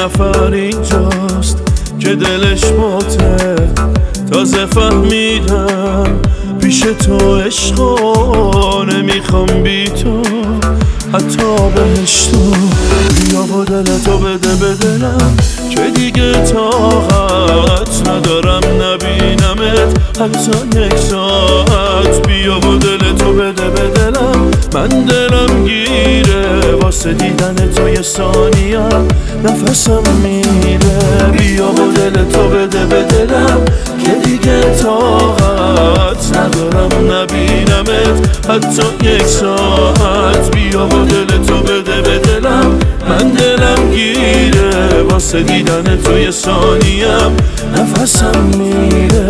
نفر اینجاست که دلش مته. تازه فهمیدم پیش تو عشقا نمیخوام بی تو حتی بهشتو. بیا با دلتو بده به دلم که دیگه طاقت ندارم نبینمت حتی یک ساعت. بیا با دلتو بده به دلم، من دلم گیره واسه دیدن تو یه ثانیه نفسم میره. بیا با دلتو بده به دلم که دیگه طاقت ندارم نبینمت حتی یک ساعت. بیا با دلتو بده به دلم، من دلم گیره واسه دیدن تو یه ثانیه نفسم میره.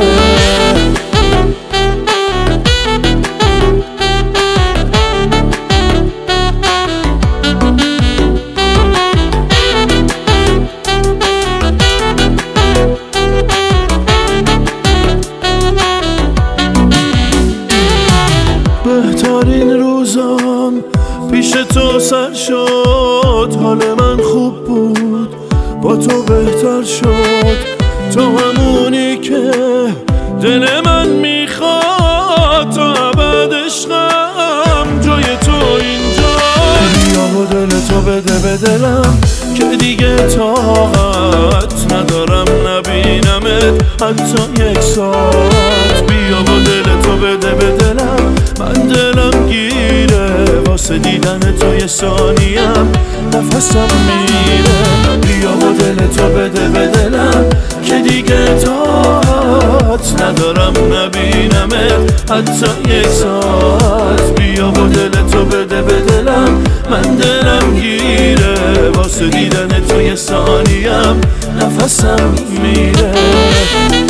بهترین روزام پیش تو سر شد، حال من خوب بود با تو بهتر شد. تو همونی که دل من میخواد، تا ابد عشقم جای تو اینجا. بیا با دلتو بده به دلم که دیگه طاقت ندارم نبینمت حتی یک ساعت. بیا با دلتو بده به دلم، من دلم گیره واسه دیدن تو یه ثانیم نفسم میره. بیا با دلتو بده به دلم که دیگه طاقت ندارم نبینمت حتی یک ساعت. بیا با دلتو بده به دلم، من دلم گیره واسه دیدن تو یه ثانیم نفسم میره.